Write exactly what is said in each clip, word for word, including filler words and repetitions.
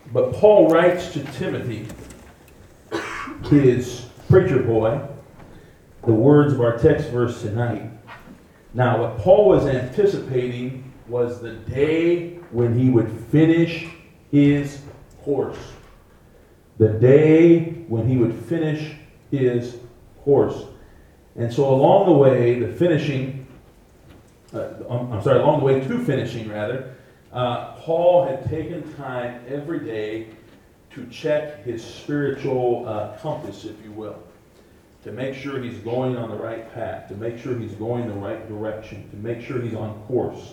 But Paul writes to Timothy, his preacher boy, the words of our text verse tonight. Now, what Paul was anticipating was the day when he would finish his course. The day when he would finish his course. And so along the way, the finishing, uh, I'm sorry, along the way to finishing, rather, uh, Paul had taken time every day to check his spiritual uh, compass, if you will, to make sure he's going on the right path, to make sure he's going the right direction, to make sure he's on course.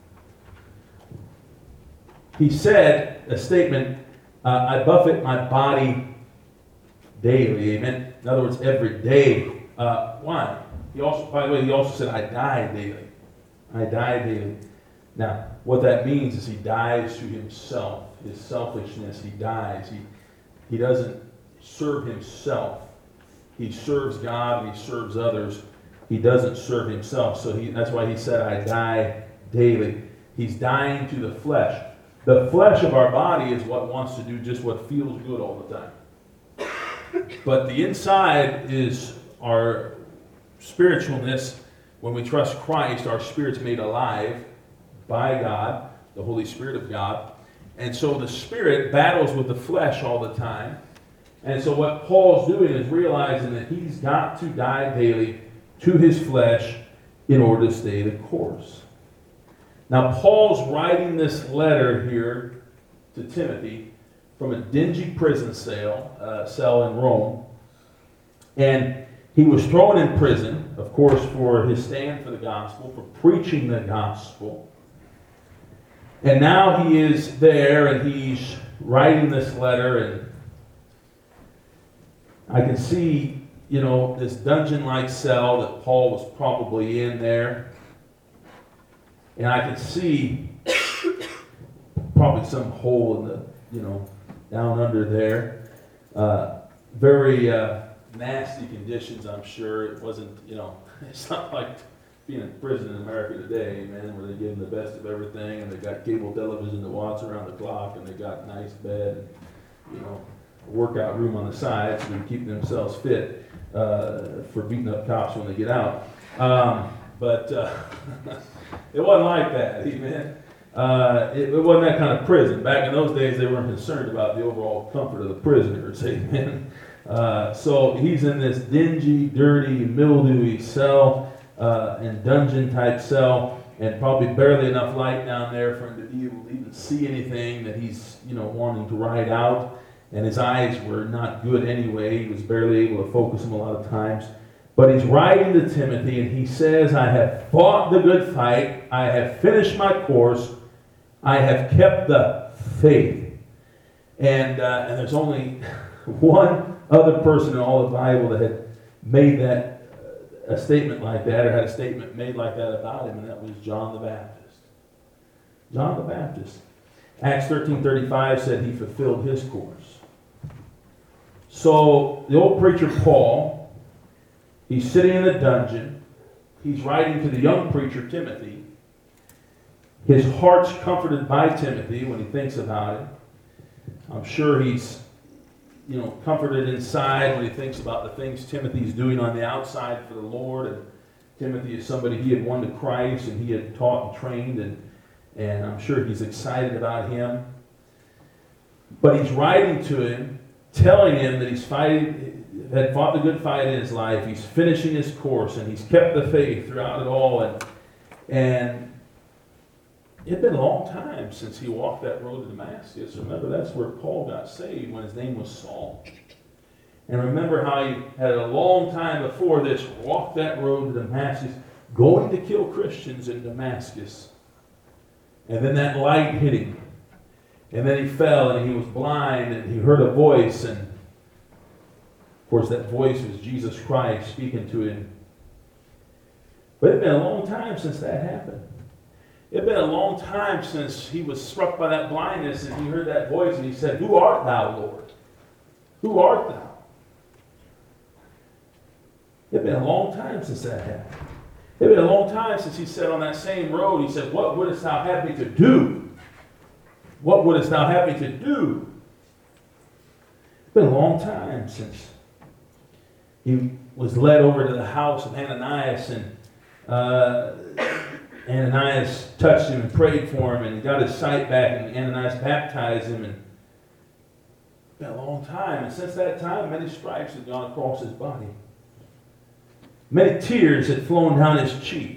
He said a statement, uh, I buffet my body daily, amen? In other words, every day. Uh, why? He also, by the way, he also said, I die daily. I die daily. Now, what that means is he dies to himself, his selfishness. He dies. He, he doesn't serve himself. He serves God and he serves others. He doesn't serve himself. So he, that's why he said, I die daily. He's dying to the flesh. The flesh of our body is what wants to do just what feels good all the time. But the inside is our spiritualness. When we trust Christ, our spirit's made alive by God, the Holy Spirit of God. And so the spirit battles with the flesh all the time. And so what Paul's doing is realizing that he's got to die daily to his flesh in order to stay the course. Now, Paul's writing this letter here to Timothy from a dingy prison cell, uh, cell in Rome. And he was thrown in prison, of course, for his stand for the gospel, for preaching the gospel. And now he is there and he's writing this letter, and I can see, you know, this dungeon-like cell that Paul was probably in there. And I can see probably some hole in the, you know, down under there. Uh, very uh, nasty conditions, I'm sure. It wasn't, you know, it's not like being in prison in America today, man, where they give them the best of everything, and they got cable television that watch around the clock, and they got nice bed, and, you know, a workout room on the side so they keep themselves fit uh, for beating up cops when they get out. Um, but uh, it wasn't like that, amen. Uh, it, it wasn't that kind of prison. Back in those days, they weren't concerned about the overall comfort of the prisoners, amen. Uh, so he's in this dingy, dirty, mildewy cell, uh, and dungeon-type cell, and probably barely enough light down there for him to be able to even see anything that he's, you know, wanting to write out. And his eyes were not good anyway. He was barely able to focus them a lot of times. But he's writing to Timothy, and he says, I have fought the good fight. I have finished my course. I have kept the faith. And, uh, and there's only one other person in all the Bible that had made that uh, a statement like that, or had a statement made like that about him, and that was John the Baptist. John the Baptist. Acts thirteen thirty-five said he fulfilled his course. So the old preacher Paul, he's sitting in a dungeon. He's writing to the young preacher Timothy. His heart's comforted by Timothy when he thinks about it. I'm sure he's, you know, comforted inside when he thinks about the things Timothy's doing on the outside for the Lord. And Timothy is somebody he had won to Christ, and he had taught and trained, and, and I'm sure he's excited about him. But he's writing to him, telling him that he's fighting, had fought the good fight in his life. He's finishing his course, and he's kept the faith throughout it all. And, and it had been a long time since he walked that road to Damascus. Remember, that's where Paul got saved when his name was Saul. And remember how he had a long time before this walked that road to Damascus, going to kill Christians in Damascus. And then that light hit him. And then he fell and he was blind and he heard a voice. And of course that voice was Jesus Christ speaking to him. But it had been a long time since that happened. It had been a long time since he was struck by that blindness and he heard that voice and he said, "Who art thou, Lord? Who art thou?" It had been a long time since that happened. It had been a long time since he said on that same road, he said, "What wouldst thou have me to do? What wouldst thou have me to do?" It's been a long time since he was led over to the house of Ananias, and uh, Ananias touched him and prayed for him, and he got his sight back, and Ananias baptized him. And it's been a long time, and since that time, many stripes had gone across his body. Many tears had flown down his cheek.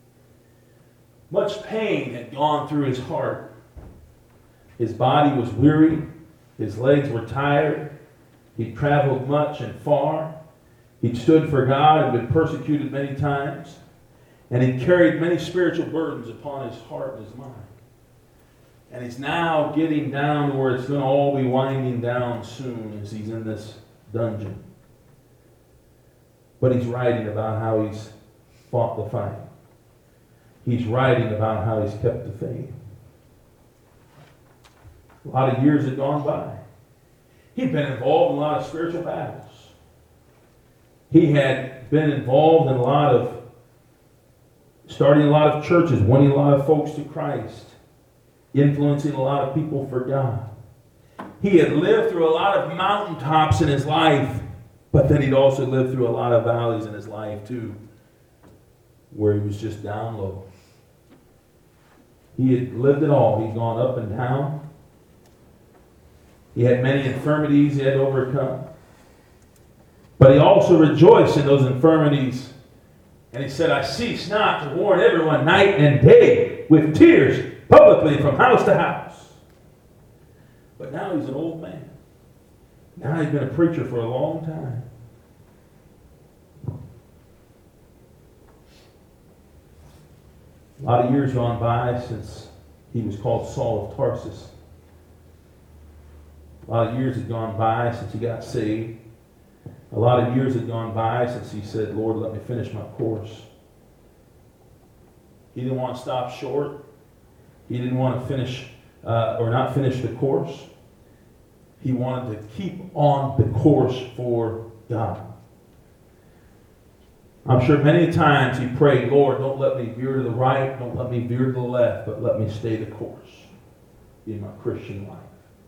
Much pain had gone through his heart. His body was weary. His legs were tired. He traveled much and far. He'd stood for God and been persecuted many times. And he carried many spiritual burdens upon his heart and his mind. And he's now getting down to where it's going to all be winding down soon as he's in this dungeon. But he's writing about how he's fought the fight. He's writing about how he's kept the faith. A lot of years had gone by. He'd been involved in a lot of spiritual battles. He had been involved in a lot of starting a lot of churches, winning a lot of folks to Christ, influencing a lot of people for God. He had lived through a lot of mountaintops in his life, but then he'd also lived through a lot of valleys in his life too, where he was just down low. He had lived it all. He'd gone up and down. He had many infirmities he had to overcome. But he also rejoiced in those infirmities. And he said, I cease not to warn everyone night and day with tears publicly from house to house. But now he's an old man. Now he's been a preacher for a long time. A lot of years gone by since he was called Saul of Tarsus. A lot of years had gone by since he got saved. A lot of years had gone by since he said, Lord, let me finish my course. He didn't want to stop short. He didn't want to finish, uh, or not finish the course. He wanted to keep on the course for God. I'm sure many times he prayed, Lord, don't let me veer to the right, don't let me veer to the left, but let me stay the course in my Christian life.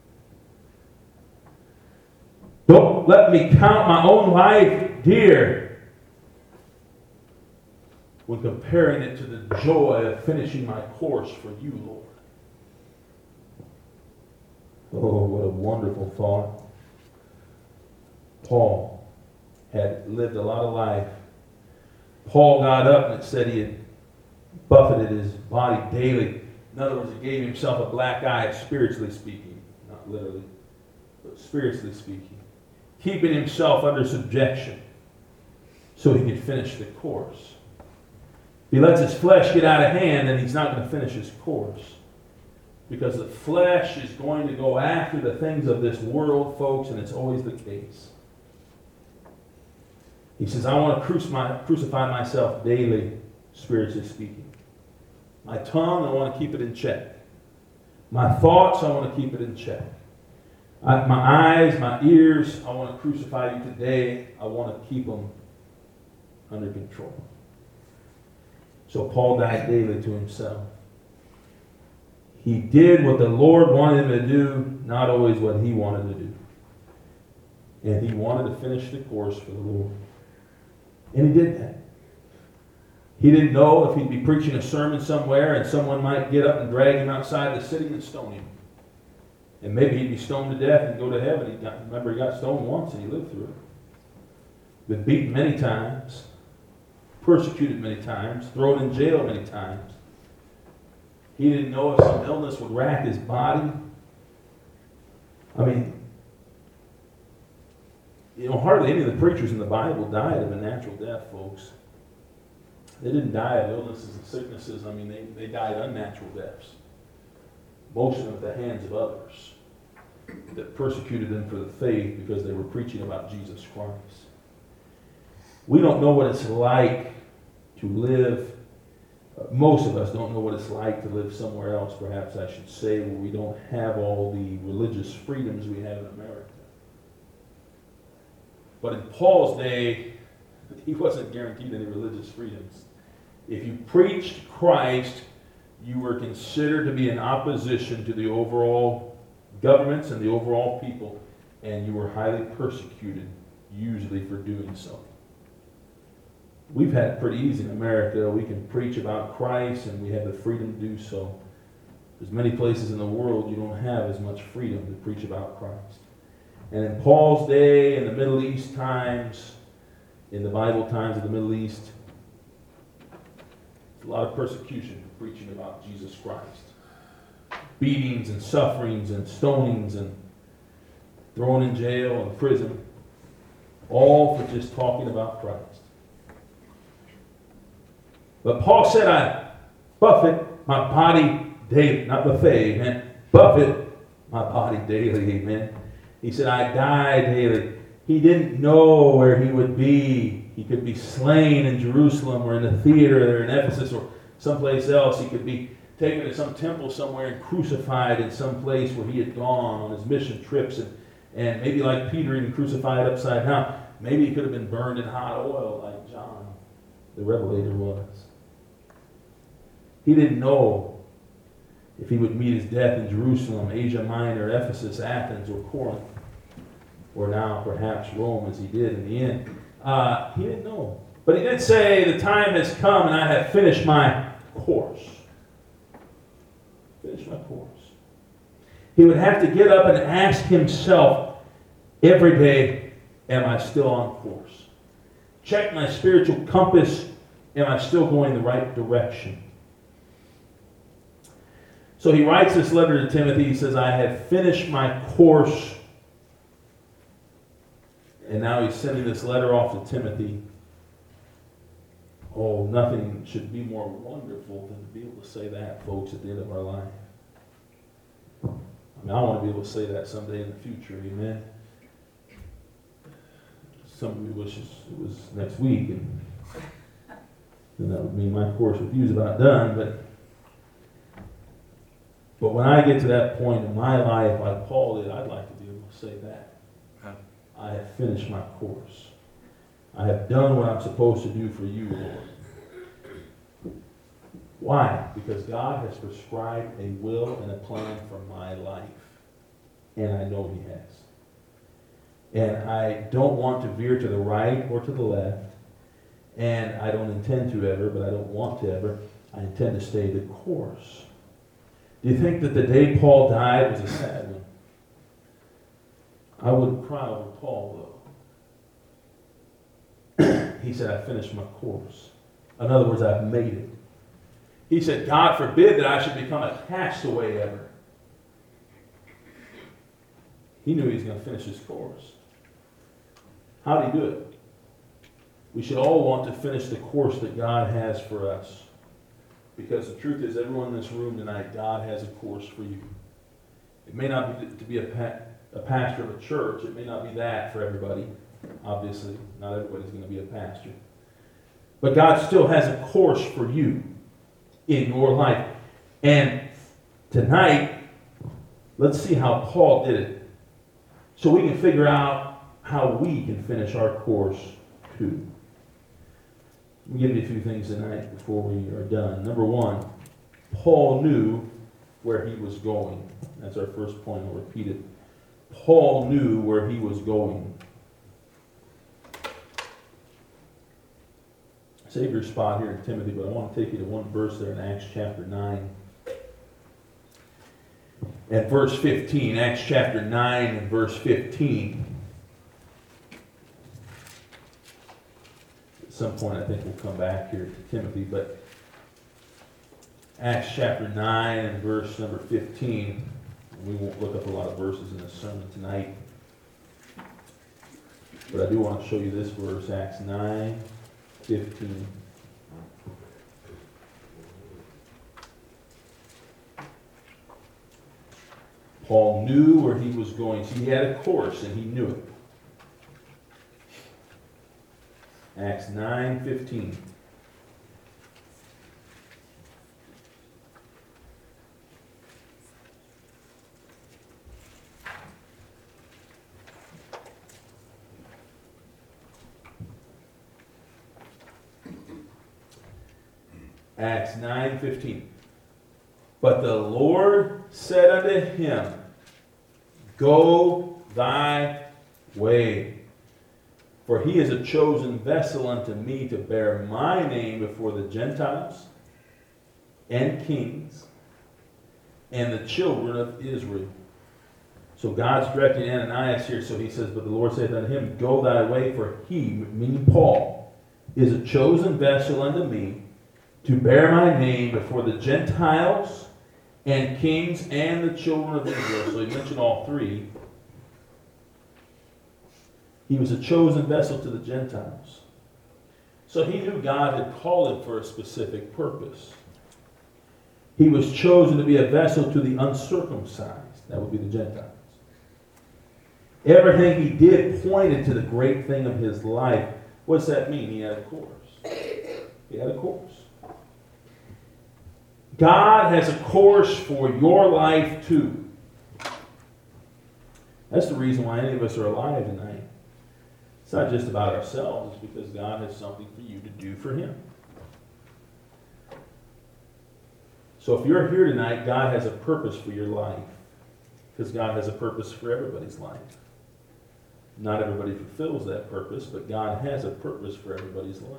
Don't let me count my own life dear when comparing it to the joy of finishing my course for you, Lord. Oh, what a wonderful thought. Paul had lived a lot of life. Paul got up and it said he had buffeted his body daily. In other words, he gave himself a black eye, spiritually speaking. Not literally, but spiritually speaking. Keeping himself under subjection so he could finish the course. If he lets his flesh get out of hand, then he's not going to finish his course. Because the flesh is going to go after the things of this world, folks, and it's always the case. He says, I want to crucify myself daily, spiritually speaking. My tongue, I want to keep it in check. My thoughts, I want to keep it in check. I, my eyes, my ears, I want to crucify you today. I want to keep them under control. So Paul died daily to himself. He did what the Lord wanted him to do, not always what he wanted to do. And he wanted to finish the course for the Lord. And he did that. He didn't know if he'd be preaching a sermon somewhere and someone might get up and drag him outside the city and stone him. And maybe he'd be stoned to death and go to heaven. He got, remember, he got stoned once and he lived through it. Been beaten many times. Persecuted many times. Thrown in jail many times. He didn't know if some illness would rack his body. I mean, you know, hardly any of the preachers in the Bible died of a natural death, folks. They didn't die of illnesses and sicknesses. I mean, they, they died unnatural deaths. Most of them at the hands of others that persecuted them for the faith because they were preaching about Jesus Christ. We don't know what it's like to live. Uh, most of us don't know what it's like to live somewhere else, perhaps I should say, where we don't have all the religious freedoms we have in America. But in Paul's day, he wasn't guaranteed any religious freedoms. If you preached Christ, you were considered to be in opposition to the overall governments and the overall people. and you were highly persecuted, usually for doing so. We've had it pretty easy in America. We can preach about Christ, and we have the freedom to do so. There's many places in the world you don't have as much freedom to preach about Christ. And in Paul's day, in the Middle East times, in the Bible times of the Middle East, a lot of persecution for preaching about Jesus Christ. Beatings and sufferings and stonings and thrown in jail and prison, all for just talking about Christ. But Paul said, I buffet my body daily, not buffet, amen. Buffet my body daily, amen. He said, I die daily. He didn't know where he would be. He could be slain in Jerusalem or in the theater there in Ephesus or someplace else. He could be taken to some temple somewhere and crucified in some place where he had gone on his mission trips. And, and maybe like Peter, even crucified upside down. Maybe he could have been burned in hot oil like John, the Revelator, was. He didn't know if he would meet his death in Jerusalem, Asia Minor, Ephesus, Athens, or Corinth, or now perhaps Rome, as he did in the end. Uh, he didn't know. But he did say, the time has come and I have finished my course. Finished my course. He would have to get up and ask himself every day, am I still on course? Check my spiritual compass. Am I still going the right direction? So he writes this letter to Timothy. He says, I have finished my course. And now he's sending this letter off to Timothy. Oh, nothing should be more wonderful than to be able to say that, folks, at the end of our life. I mean, I want to be able to say that someday in the future, amen? Somebody wishes it was next week, and then that would mean my course with you is about done, but But when I get to that point in my life, like Paul did, I'd like to be able to say that. Huh. I have finished my course. I have done what I'm supposed to do for you, Lord. Why? Because God has prescribed a will and a plan for my life. And I know He has. And I don't want to veer to the right or to the left. And I don't intend to ever, but I don't want to ever. I intend to stay the course. Do you think that the day Paul died was a sad one? I wouldn't cry over Paul, though. He said, I finished my course. In other words, I've made it. He said, God forbid that I should become a castaway ever. He knew he was going to finish his course. How did he do it? We should all want to finish the course that God has for us. Because the truth is, everyone in this room tonight, God has a course for you. It may not be to be a, pa- a pastor of a church. It may not be that for everybody. Obviously, not everybody's going to be a pastor. But God still has a course for you in your life. And tonight, let's see how Paul did it. So we can figure out how we can finish our course too. Let me give you a few things tonight before we are done. Number one, Paul knew where he was going. That's our first point. I'll repeat it. Paul knew where he was going. Save your spot here in Timothy, but I want to take you to one verse there in Acts chapter nine. At verse fifteen, Acts chapter nine and verse fifteen. At some point I think we'll come back here to Timothy, but Acts chapter nine and verse number fifteen. We won't look up a lot of verses in this sermon tonight, but I do want to show you this verse, Acts nine fifteen. Paul knew where he was going. See, he had a course and he knew it. Acts nine fifteen. Acts nine fifteen. But the Lord said unto him, Go thy way. For he is a chosen vessel unto me to bear my name before the Gentiles and kings and the children of Israel. So God's directing Ananias here, so he says, but the Lord saith unto him, go thy way, for he, meaning Paul, is a chosen vessel unto me to bear my name before the Gentiles and kings and the children of Israel. So he mentioned all three. He was a chosen vessel to the Gentiles. So he knew God had called him for a specific purpose. He was chosen to be a vessel to the uncircumcised. That would be the Gentiles. Everything he did pointed to the great thing of his life. What does that mean? He had a course. He had a course. God has a course for your life too. That's the reason why any of us are alive tonight. It's not just about ourselves. It's because God has something for you to do for him. So if you're here tonight, God has a purpose for your life. Because God has a purpose for everybody's life. Not everybody fulfills that purpose, but God has a purpose for everybody's life.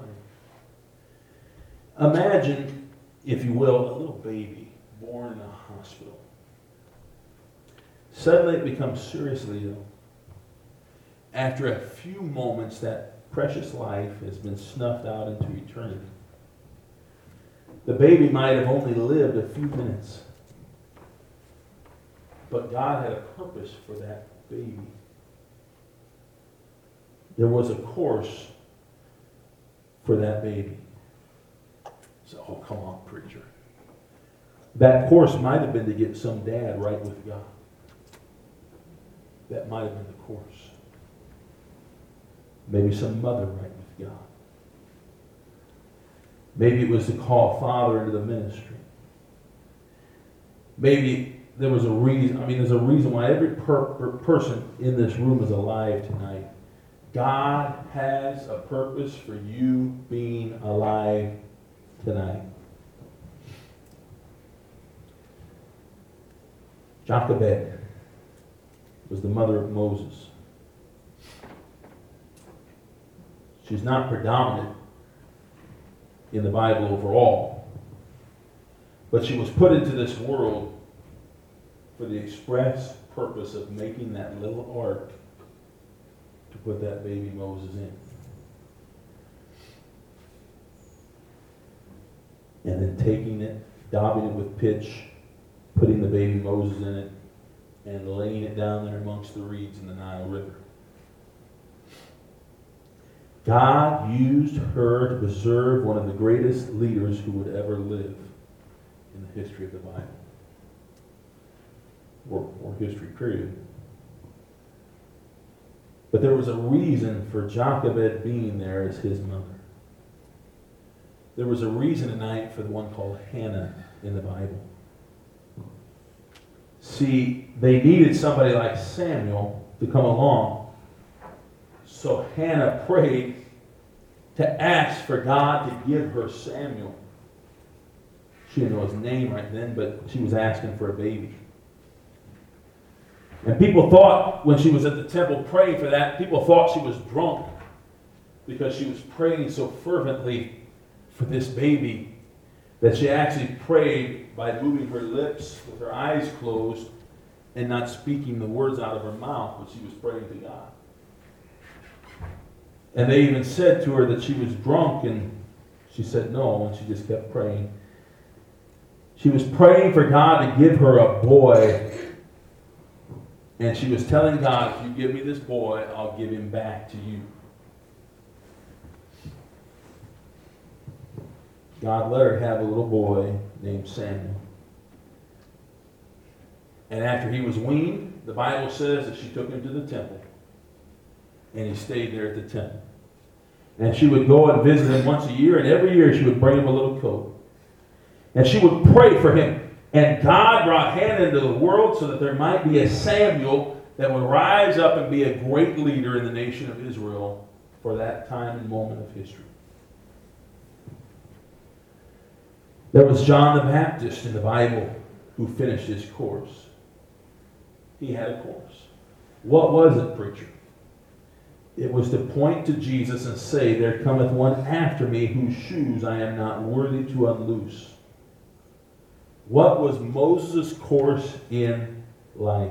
Imagine, if you will, a little baby born in a hospital. Suddenly it becomes seriously ill. After a few moments, that precious life has been snuffed out into eternity. The baby might have only lived a few minutes. But God had a purpose for that baby. There was a course for that baby. So, oh, come on, preacher. That course might have been to get some dad right with God. That might have been the course. Maybe some mother right with God. Maybe it was to call a father into the ministry. Maybe there was a reason. I mean, there's a reason why every per, per person in this room is alive tonight. God has a purpose for you being alive tonight. Jochebed was the mother of Moses. She's not predominant in the Bible overall, but she was put into this world for the express purpose of making that little ark to put that baby Moses in. And then taking it, daubing it with pitch, putting the baby Moses in it, and laying it down there amongst the reeds in the Nile River. God used her to preserve one of the greatest leaders who would ever live in the history of the Bible. Or, or history, period. But there was a reason for Jochebed being there as his mother. There was a reason tonight for the one called Hannah in the Bible. See, they needed somebody like Samuel to come along. So Hannah prayed to ask for God to give her Samuel. She didn't know his name right then, but she was asking for a baby. And people thought, when she was at the temple praying for that, people thought she was drunk because she was praying so fervently for this baby that she actually prayed by moving her lips with her eyes closed and not speaking the words out of her mouth, but she was praying to God. And they even said to her that she was drunk, and she said no, and she just kept praying. She was praying for God to give her a boy. And she was telling God, if you give me this boy, I'll give him back to you. God let her have a little boy named Samuel. And after he was weaned, the Bible says that she took him to the temple. And he stayed there at the temple. And she would go and visit him once a year, and every year she would bring him a little coat. And she would pray for him. And God brought Hannah into the world so that there might be a Samuel that would rise up and be a great leader in the nation of Israel for that time and moment of history. There was John the Baptist in the Bible who finished his course. He had a course. What was it, preacher? It was to point to Jesus and say, there cometh one after me whose shoes I am not worthy to unloose. What was Moses' course in life?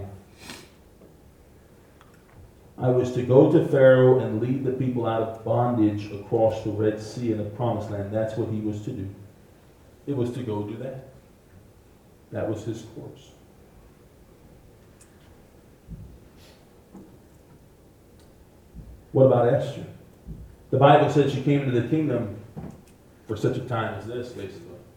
I was to go to Pharaoh and lead the people out of bondage across the Red Sea in the Promised Land. That's what he was to do. It was to go do that. That was his course. What about Esther? The Bible said she came into the kingdom for such a time as this, basically.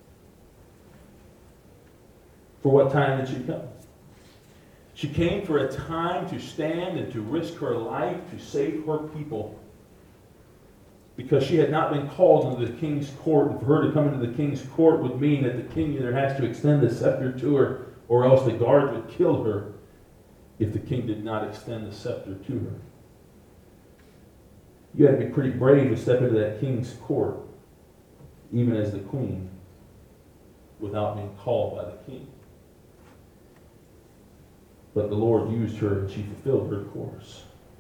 For what time did she come? She came for a time to stand and to risk her life to save her people. Because she had not been called into the king's court. And for her to come into the king's court would mean that the king either has to extend the scepter to her, or else the guards would kill her if the king did not extend the scepter to her. You had to be pretty brave to step into that king's court, even as the queen, without being called by the king. But the Lord used her and she fulfilled her course.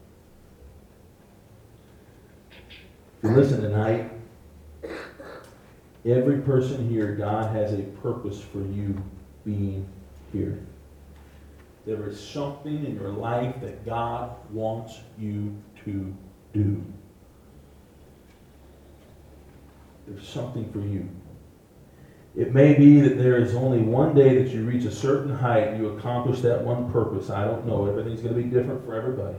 Listen tonight, every person here, God has a purpose for you being here. There is something in your life that God wants you to do. There's something for you. It may be that there is only one day that you reach a certain height and you accomplish that one purpose. I don't know. Everything's going to be different for everybody.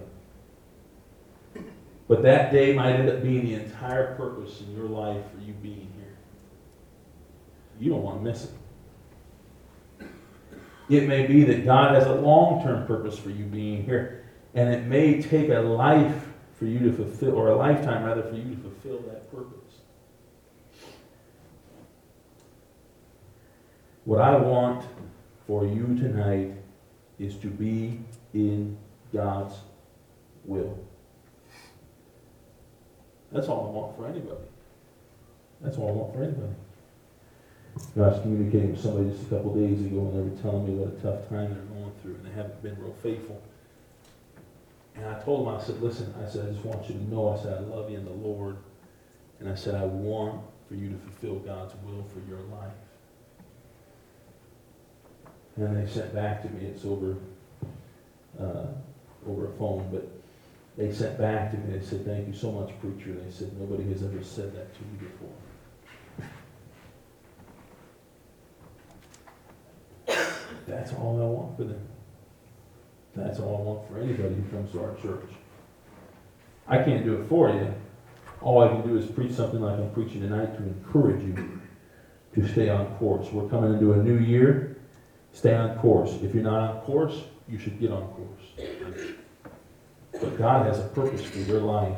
But that day might end up being the entire purpose in your life for you being here. You don't want to miss it. It may be that God has a long-term purpose for you being here. And it may take a life for you to fulfill, or a lifetime rather, for you to fulfill that purpose. What I want for you tonight is to be in God's will. That's all I want for anybody. That's all I want for anybody. I was communicating with somebody just a couple of days ago, and they were telling me what a tough time they're going through, and they haven't been real faithful. And I told them, I said, listen, I said, I just want you to know, I said, I love you in the Lord. And I said, I want for you to fulfill God's will for your life. And they sent back to me, it's over uh, over a phone, but they sent back to me, they said, thank you so much, preacher. They said, nobody has ever said that to me before. That's all I want for them. That's all I want for anybody who comes to our church. I can't do it for you. All I can do is preach something like I'm preaching tonight to encourage you to stay on course. We're coming into a new year. Stay on course. If you're not on course, you should get on course. But God has a purpose for your life.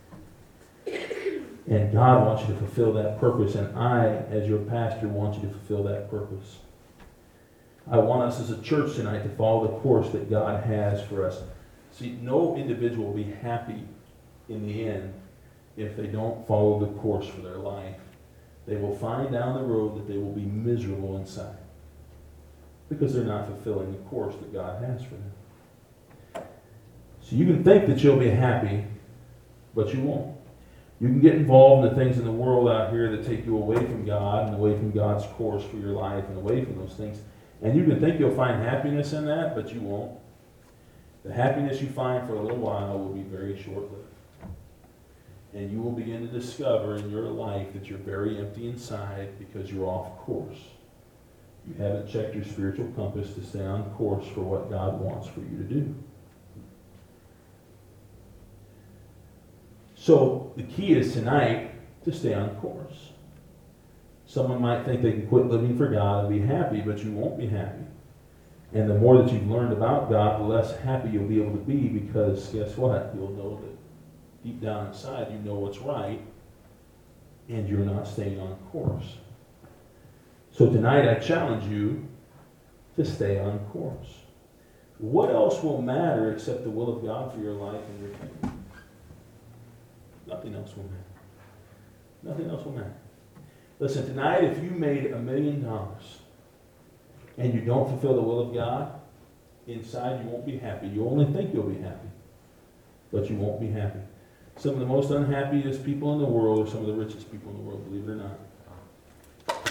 And God wants you to fulfill that purpose. And I, as your pastor, want you to fulfill that purpose. I want us as a church tonight to follow the course that God has for us. See, no individual will be happy in the end if they don't follow the course for their life. They will find down the road that they will be miserable inside, because they're not fulfilling the course that God has for them. So you can think that you'll be happy, but you won't. You can get involved in the things in the world out here that take you away from God and away from God's course for your life and away from those things. And you can think you'll find happiness in that, but you won't. The happiness you find for a little while will be very short-lived. And you will begin to discover in your life that you're very empty inside because you're off course. You haven't checked your spiritual compass to stay on course for what God wants for you to do. So the key is tonight to stay on course. Someone might think they can quit living for God and be happy, but you won't be happy. And the more that you've learned about God, the less happy you'll be able to be, because guess what? You'll know that deep down inside you know what's right, and you're not staying on course. So tonight I challenge you to stay on course. What else will matter except the will of God for your life and your family? Nothing else will matter. Nothing else will matter. Listen, tonight if you made a million dollars and you don't fulfill the will of God, inside you won't be happy. You only think you'll be happy. but you won't be happy. Some of the most unhappiest people in the world are some of the richest people in the world, believe it or not.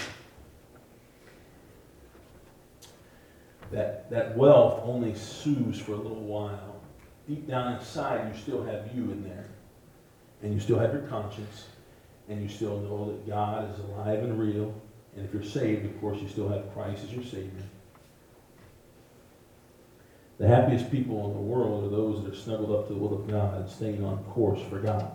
That, that wealth only soothes for a little while. Deep down inside, you still have you in there. And you still have your conscience. And you still know that God is alive and real. And if you're saved, of course, you still have Christ as your Savior. The happiest people in the world are those that are snuggled up to the will of God and staying on course for God.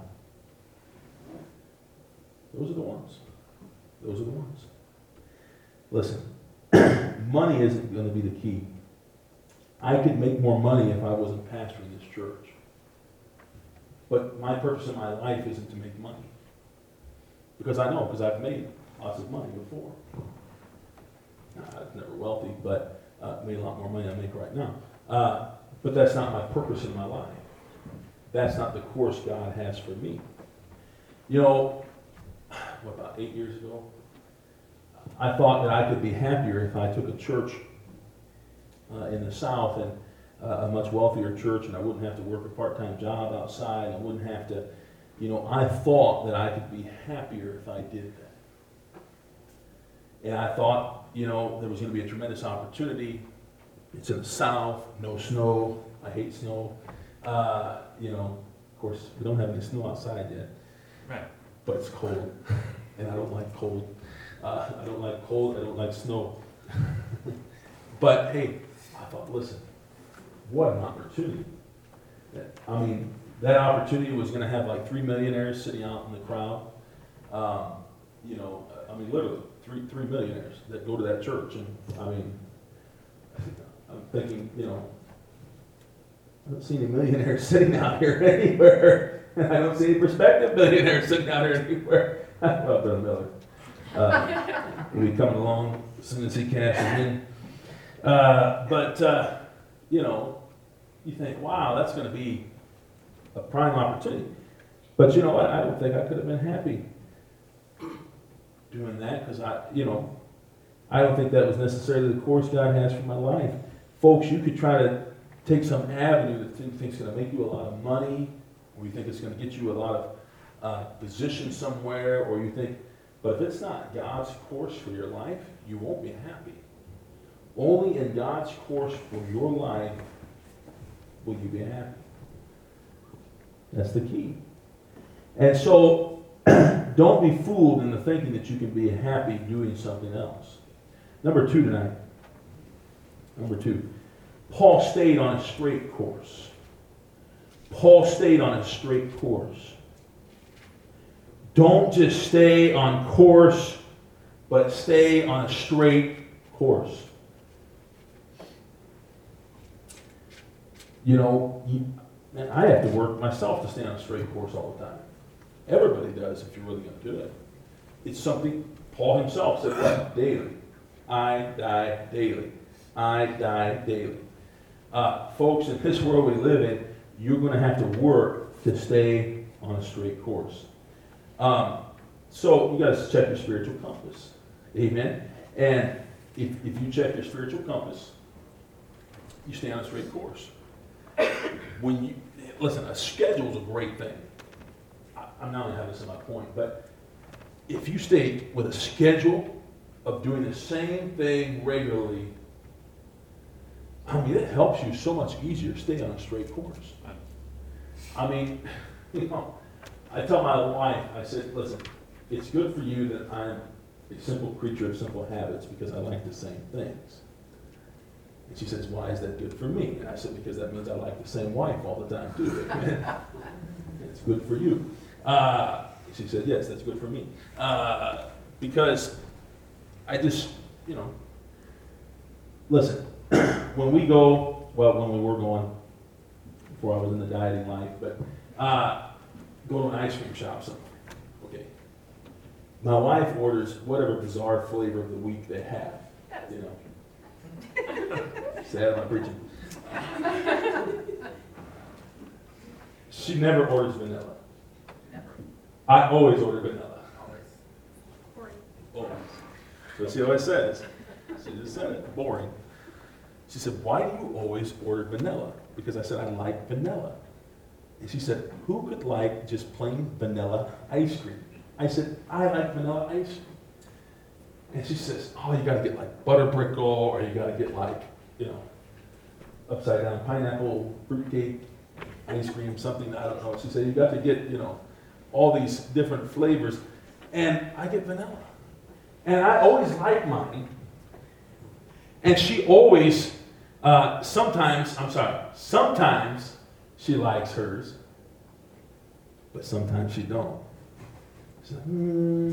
Those are the ones. Those are the ones. Listen, money isn't going to be the key. I could make more money if I wasn't pastoring this church. But my purpose in my life isn't to make money. Because I know, because I've made lots of money before. Now, I was never wealthy, but uh, made a lot more money than I make right now. Uh, but that's not my purpose in my life. That's not the course God has for me. You know, what, about eight years ago, I thought that I could be happier if I took a church uh, in the South, and uh, a much wealthier church, and I wouldn't have to work a part-time job outside. I wouldn't have to, you know, I thought that I could be happier if I did that. And I thought, you know, there was going to be a tremendous opportunity. It's in the South, no snow. I hate snow. Uh, you know, of course, we don't have any snow outside yet. Right. But it's cold, and I don't like cold. Uh, I don't like cold, I don't like snow. But hey, I thought, listen, what an opportunity. I mean, that opportunity was going to have like three millionaires sitting out in the crowd. Um, you know, I mean, literally, three three millionaires that go to that church. And I mean, I'm thinking, you know, I don't see any millionaires sitting out here anywhere. I don't see any prospective millionaires sitting out here anywhere. Well, Brother Miller. Uh, he'll be coming along as soon as he cashes in. Uh, but, uh, you know, you think, wow, that's going to be a prime opportunity. But you know what? I don't think I could have been happy doing that because I, you know, I don't think that was necessarily the course God has for my life. Folks, you could try to take some avenue that you think is going to make you a lot of money, or you think it's going to get you a lot of uh, position somewhere, or you think, but if it's not God's course for your life, you won't be happy. Only in God's course for your life will you be happy. That's the key. And so, don't be fooled into thinking that you can be happy doing something else. Number two tonight. Number two. Paul stayed on a straight course. Paul stayed on a straight course. Don't just stay on course, but stay on a straight course. You know, you, man, I have to work myself to stay on a straight course all the time. Everybody does if you're really going to do it. It's something Paul himself said, what? Daily. I die daily. I die daily. Uh, folks, in this world we live in, you're going to have to work to stay on a straight course. Um, so you got to check your spiritual compass. Amen? And if, if you check your spiritual compass, you stay on a straight course. When you listen, a schedule is a great thing. I, I'm not going to have this in my point, but if you stay with a schedule of doing the same thing regularly, I mean, it helps you so much easier to stay on a straight course. I mean, you know, I tell my wife, I said, listen, it's good for you that I'm a simple creature of simple habits because I like the same things. And she says, why is that good for me? And I said, because that means I like the same wife all the time too. It's good for you. Uh, she said, yes, that's good for me. Uh, because I just, you know, listen, when we go, well, when we were going, before I was in the dieting life, but uh, go to an ice cream shop somewhere, okay. My wife orders whatever bizarre flavor of the week they have, you know. Say, I'm not preaching. She never orders vanilla. Never. I always order vanilla. Always. Always. So see what I said? She just said it. Boring. She said, why do you always order vanilla? Because I said, I like vanilla. And she said, who could like just plain vanilla ice cream? I said, I like vanilla ice cream. And she says, oh, you got to get like butter brickle, or you got to get like, you know, upside down pineapple fruitcake ice cream, something, I don't know. She said, you got to get, you know, all these different flavors. And I get vanilla. And I always like mine. And she always, uh, sometimes, I'm sorry, sometimes she likes hers, but sometimes she don't. She's like, hmm,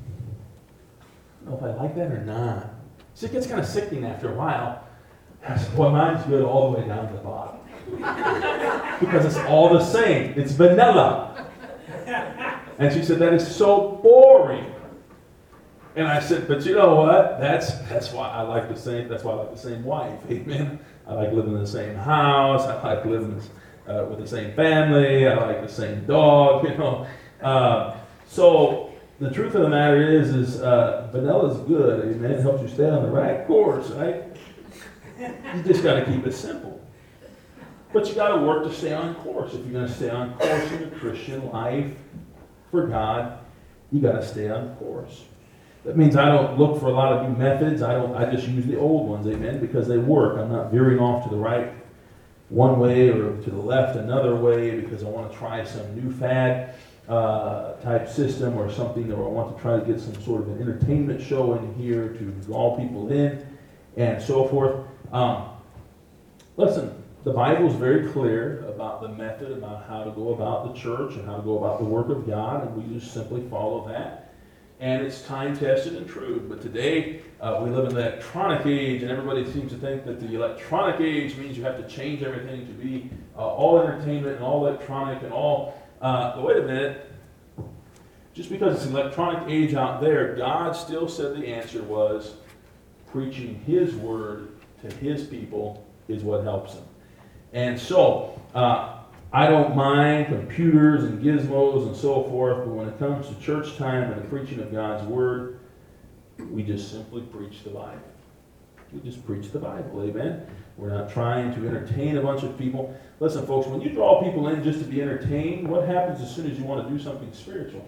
I don't know if I like that or not. So it gets kind of sickening after a while. I said, well, mine's good all the way down to the bottom. Because it's all the same. It's vanilla. And she said, that is so boring. And I said, but you know what? That's that's why I like the same. That's why I like the same wife. Amen. I like living in the same house. I like living uh, with the same family. I like the same dog. You know. Uh, so the truth of the matter is, is uh, vanilla is good. Amen. It helps you stay on the right course, right? You just got to keep it simple. But you got to work to stay on course. If you're going to stay on course in your Christian life for God, you got to stay on course. That means I don't look for a lot of new methods. I don't. I just use the old ones, amen, because they work. I'm not veering off to the right one way or to the left another way because I want to try some new fad uh, type system or something, or I want to try to get some sort of an entertainment show in here to draw people in and so forth. Um, listen, the Bible is very clear about the method, about how to go about the church and how to go about the work of God, and we just simply follow that. And it's time-tested and true. But today, uh, we live in the electronic age, and everybody seems to think that the electronic age means you have to change everything to be uh, all entertainment and all electronic and all... Uh, wait a minute. Just because it's an electronic age out there, God still said the answer was preaching His word to His people is what helps them. And so... Uh, I don't mind computers and gizmos and so forth, but when it comes to church time and the preaching of God's Word, we just simply preach the Bible. We just preach the Bible, amen? We're not trying to entertain a bunch of people. Listen, folks, when you draw people in just to be entertained, what happens as soon as you want to do something spiritual?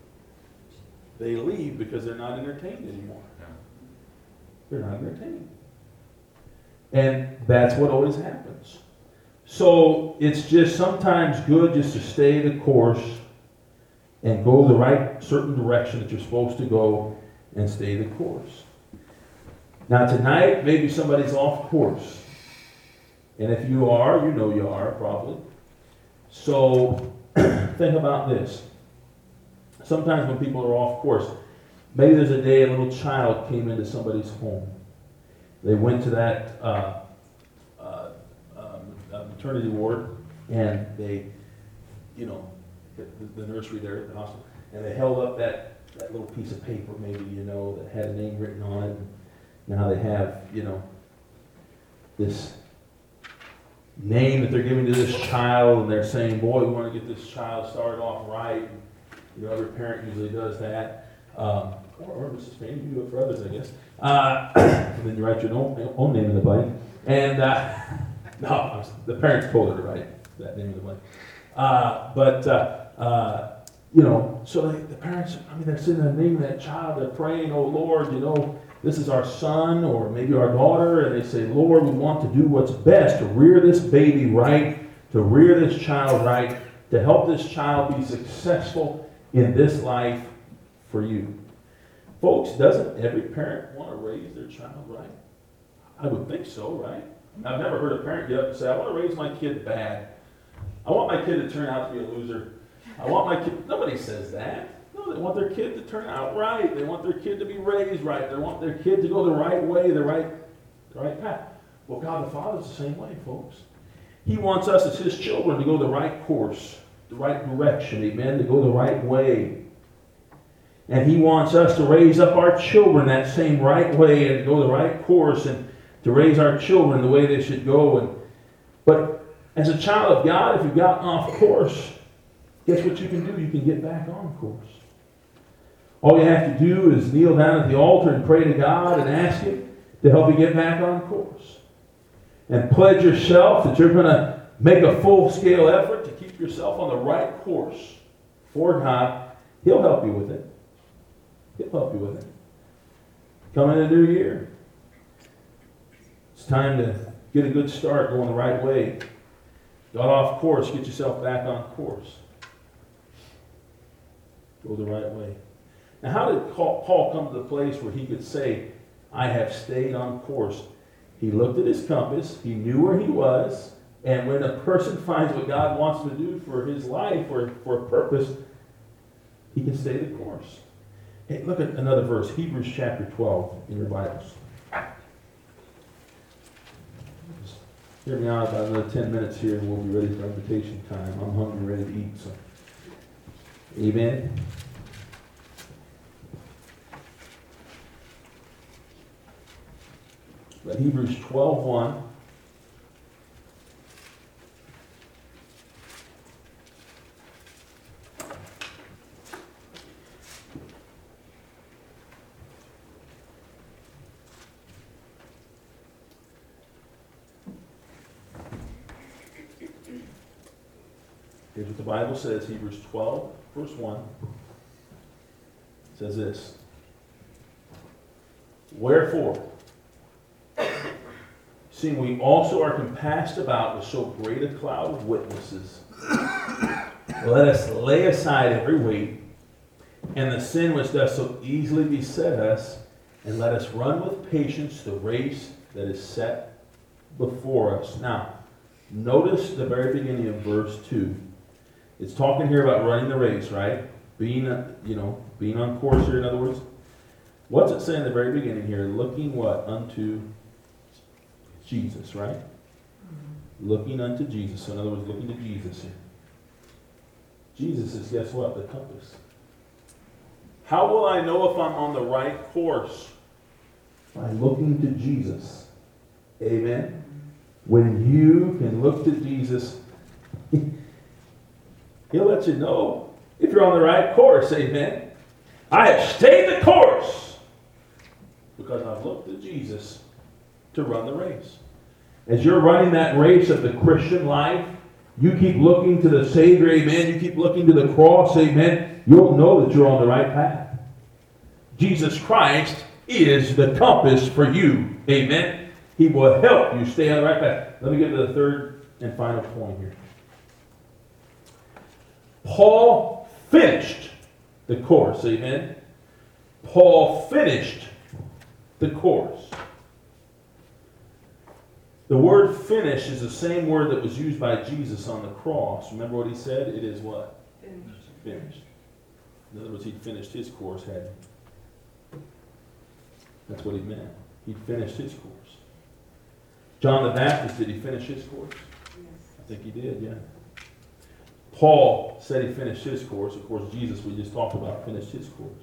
They leave because they're not entertained anymore. They're not entertained. And that's what always happens. So it's just sometimes good just to stay the course and go the right certain direction that you're supposed to go and stay the course. Now tonight, maybe somebody's off course. And if you are, you know you are probably. So think about this. Sometimes when people are off course, maybe there's a day a little child came into somebody's home. They went to that... Uh, maternity ward, and they, you know, the, the nursery there at the hospital, and they held up that, that little piece of paper, maybe, you know, that had a name written on it. Now they have, you know, this name that they're giving to this child, and they're saying, boy, we want to get this child started off right. And, you know, every parent usually does that. Um, or, or Missus Payne, you do it for others, I guess. Uh, and then you write your own, own name in the blank. And, uh, No, the parents told her to write that name of the blank. Uh, but, uh, uh, you know, so they, the parents, I mean, they're sitting there naming that child, they're praying, oh Lord, you know, this is our son or maybe our daughter, and they say, Lord, we want to do what's best to rear this baby right, to rear this child right, to help this child be successful in this life for you. Folks, doesn't every parent want to raise their child right? I would think so, right? I've never heard a parent get up and say, I want to raise my kid bad. I want my kid to turn out to be a loser. I want my kid... Nobody says that. No, they want their kid to turn out right. They want their kid to be raised right. They want their kid to go the right way, the right, the right path. Well, God the Father's the same way, folks. He wants us as His children to go the right course, the right direction, amen, to go the right way. And He wants us to raise up our children that same right way and to go the right course and to raise our children the way they should go. And but as a child of God, if you've gotten off course, guess what you can do? You can get back on course. All you have to do is kneel down at the altar and pray to God and ask Him to help you get back on course. And pledge yourself that you're going to make a full-scale effort to keep keep yourself on the right course for God, He'll help you with it. He'll help you with it. Coming in a new year, it's time to get a good start going the right way. Got off course, get yourself back on course. Go the right way. Now, how did Paul come to the place where he could say, I have stayed on course? He looked at his compass, he knew where he was, and when a person finds what God wants to do for his life or for a purpose, he can stay the course. Hey, look at another verse, Hebrews chapter twelve in your Bibles. Just hear me out about another ten minutes here and we'll be ready for invitation time. I'm hungry, ready to eat. So, amen. But Hebrews twelve one. Here's what the Bible says, Hebrews twelve, verse one. It says this. Wherefore, seeing we also are compassed about with so great a cloud of witnesses, let us lay aside every weight and the sin which does so easily beset us, and let us run with patience the race that is set before us. Now, notice the very beginning of verse two. It's talking here about running the race, right? Being, you know, being on course here, in other words. What's it say in the very beginning here? Looking what? Unto Jesus, right? Mm-hmm. Looking unto Jesus. So in other words, looking to Jesus here. Jesus is, guess what? The compass. How will I know if I'm on the right course? By looking to Jesus. Amen? When you can look to Jesus, He'll let you know if you're on the right course. Amen? I have stayed the course because I've looked to Jesus to run the race. As you're running that race of the Christian life, you keep looking to the Savior, amen. You keep looking to the cross, amen. You'll know that you're on the right path. Jesus Christ is the compass for you, amen. He will help you stay on the right path. Let me get to the third and final point here. Paul finished the course, amen. Paul finished the course. The word finish is the same word that was used by Jesus on the cross. Remember what he said? It is what? Finished. Finished. In other words, he'd finished his course, hadn't he? That's what he meant. He'd finished his course. John the Baptist, did he finish his course? Yes. I think he did, yeah. Paul said he finished his course. Of course, Jesus, we just talked about, finished his course.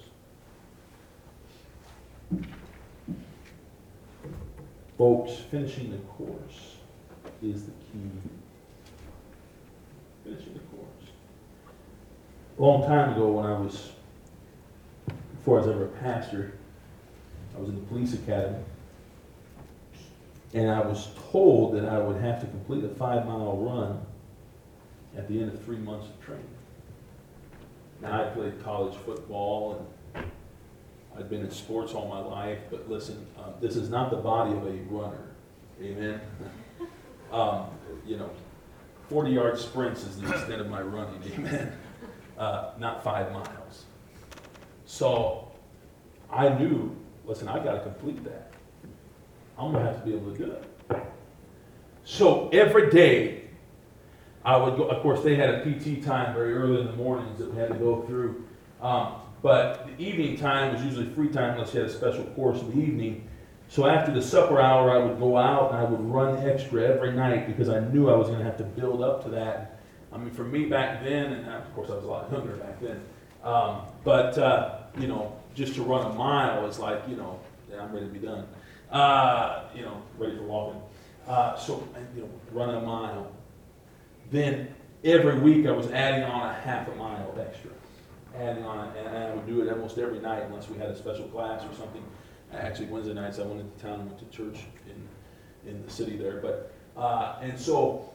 Folks, finishing the course is the key. Finishing the course. A long time ago when I was, before I was ever a pastor, I was in the police academy. And I was told that I would have to complete a five-mile run at the end of three months of training. Now, I played college football and I've been in sports all my life, but listen, uh, this is not the body of a runner. Amen? um, you know, forty-yard sprints is the extent of my running. Amen? Uh, not five miles. So, I knew, listen, I got to complete that. I'm going to have to be able to do it. So, every day, I would go, of course, they had a P T time very early in the mornings that we had to go through. Um, But the evening time was usually free time unless you had a special course in the evening. So after the supper hour, I would go out and I would run extra every night because I knew I was going to have to build up to that. I mean, for me back then, and of course I was a lot younger back then, um, but, uh, you know, just to run a mile is like, you know, yeah, I'm ready to be done. Uh, you know, ready for walking. Uh, so, you know, running a mile. Then every week I was adding on a half a mile extra. Adding on, and I would do it almost every night unless we had a special class or something. Actually, Wednesday nights I went into town and went to church in in the city there. But uh, and so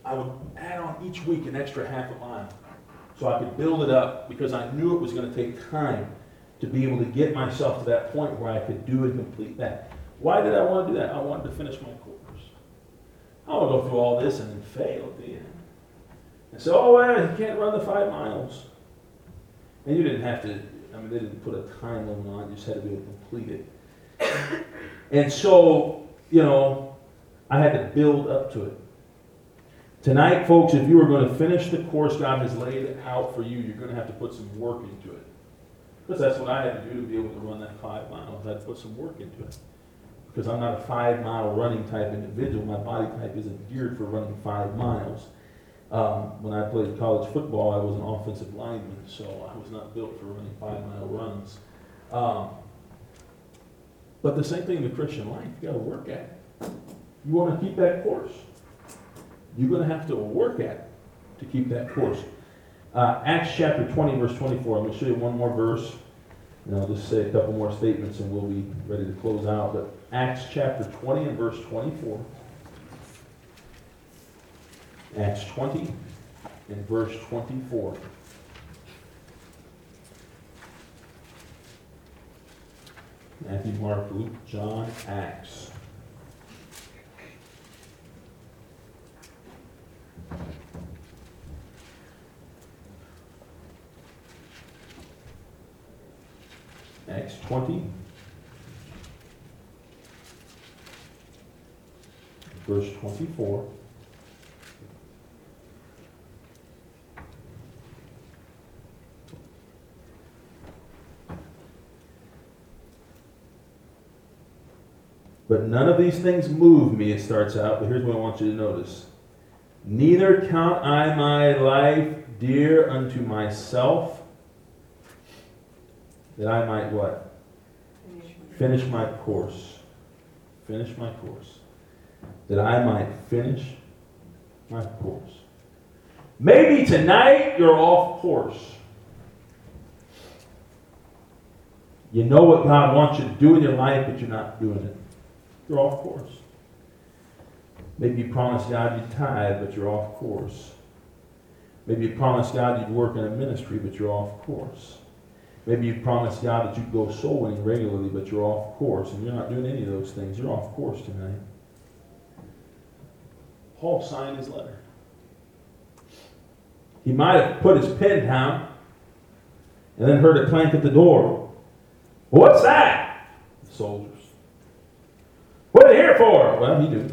I would add on each week an extra half a mile. So I could build it up because I knew it was going to take time to be able to get myself to that point where I could do and complete that. Why did I want to do that? I wanted to finish my course. I don't want to go through all this and then fail at the end. And so, oh, well, you can't run the five miles. And you didn't have to, I mean, they didn't put a time limit on it, you just had to be able to complete it. And so, you know, I had to build up to it. Tonight, folks, if you are going to finish the course God has laid out for you, you're going to have to put some work into it. Because that's what I had to do to be able to run that five miles. I had to put some work into it. Because I'm not a five-mile running type individual. My body type isn't geared for running five miles. Um, when I played college football, I was an offensive lineman, so I was not built for running five-mile runs. Um, but the same thing in the Christian life. You got to work at it. You want to keep that course. You're going to have to work at it to keep that course. Uh, Acts chapter twenty, verse twenty-four. I'm going to show you one more verse, and I'll just say a couple more statements, and we'll be ready to close out. But Acts chapter twenty and verse twenty-four. Acts twenty and verse twenty-four. Matthew, Mark, Luke, John, Acts. Acts twenty, verse twenty-four. But none of these things move me, it starts out, but here's what I want you to notice. Neither count I my life dear unto myself, that I might what? Finish my course. Finish my course. That I might finish my course. Maybe tonight you're off course. You know what God wants you to do in your life, but you're not doing it. You're off course. Maybe you promised God you'd tithe, but you're off course. Maybe you promised God you'd work in a ministry, but you're off course. Maybe you promised God that you'd go soul winning regularly, but you're off course, and you're not doing any of those things. You're off course tonight. Paul signed his letter. He might have put his pen down and then heard a clank at the door. What's that? The soldiers. What are you here for? Well, he knew.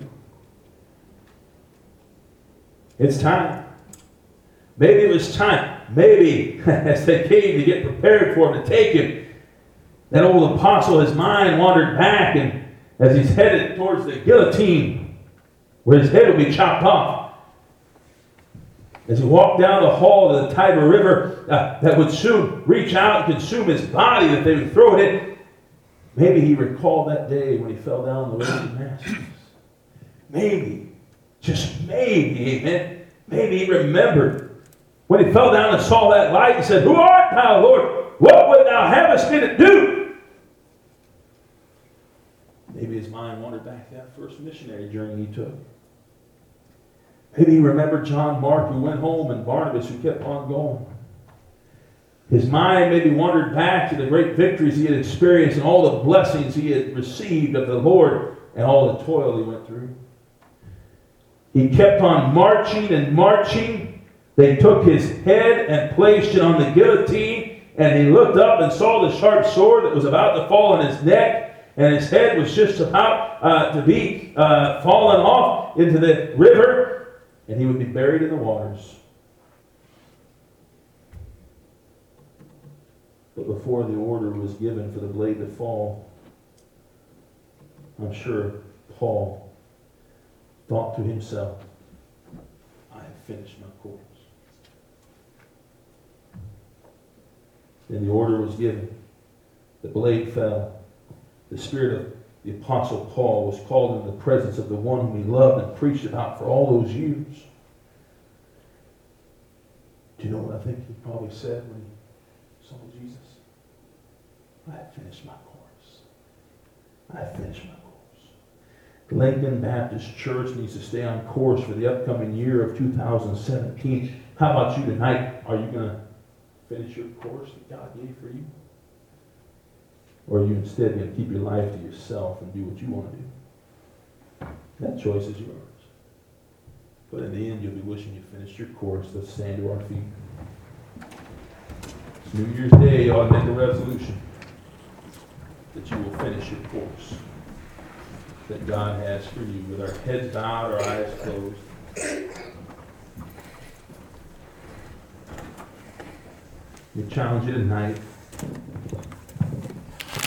It's time. Maybe it was time. Maybe as they came to get prepared for him to take him, that old apostle, his mind wandered back, and as he's headed towards the guillotine, where his head will be chopped off, as he walked down the hall to the Tiber River uh, that would soon reach out and consume his body, that they would throw it in, maybe he recalled that day when he fell down the road to Damascus. Maybe, just maybe, amen, maybe he remembered when he fell down and saw that light and said, "Who art thou, Lord? What wilt thou havest me to do?" Maybe his mind wandered back to that first missionary journey he took. Maybe he remembered John Mark who went home and Barnabas who kept on going. His mind maybe wandered back to the great victories he had experienced and all the blessings he had received of the Lord and all the toil he went through. He kept on marching and marching. They took his head and placed it on the guillotine, and he looked up and saw the sharp sword that was about to fall on his neck, and his head was just about uh, to be uh, fallen off into the river, and he would be buried in the waters. But before the order was given for the blade to fall, I'm sure Paul thought to himself, "I have finished my course." Then the order was given. The blade fell. The spirit of the Apostle Paul was called into the presence of the one whom he loved and preached about for all those years. Do you know what I think he probably said when he saw Jesus? "I have finished my course. I have finished my course. Lincoln Baptist Church needs to stay on course for the upcoming year of two thousand seventeen. How about you tonight? Are you going to finish your course that God gave for you? Or are you instead going to keep your life to yourself and do what you want to do? That choice is yours. But in the end, you'll be wishing you finished your course. Let's stand to our feet. It's New Year's Day. You ought to make a resolution that you will finish your course that God has for you, with our heads bowed, our eyes closed. We challenge you tonight